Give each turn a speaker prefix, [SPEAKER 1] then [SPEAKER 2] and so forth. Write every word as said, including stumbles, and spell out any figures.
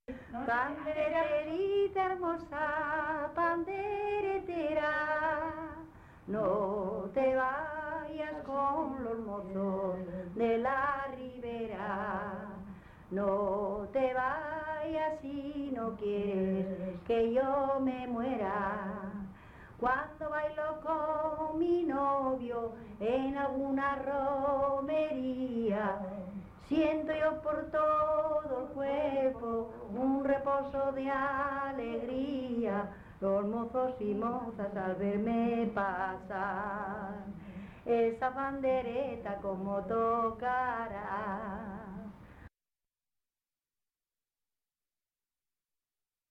[SPEAKER 1] Pandereterita hermosa, panderetera, no te vayas con los mozos de la ribera, no te vayas si no quieres que yo me muera. Cuando bailo con mi novio en alguna romería, siento yo por todo el cuerpo un reposo de alegría. Los mozos y mozas al verme pasar, esa pandereta como tocará.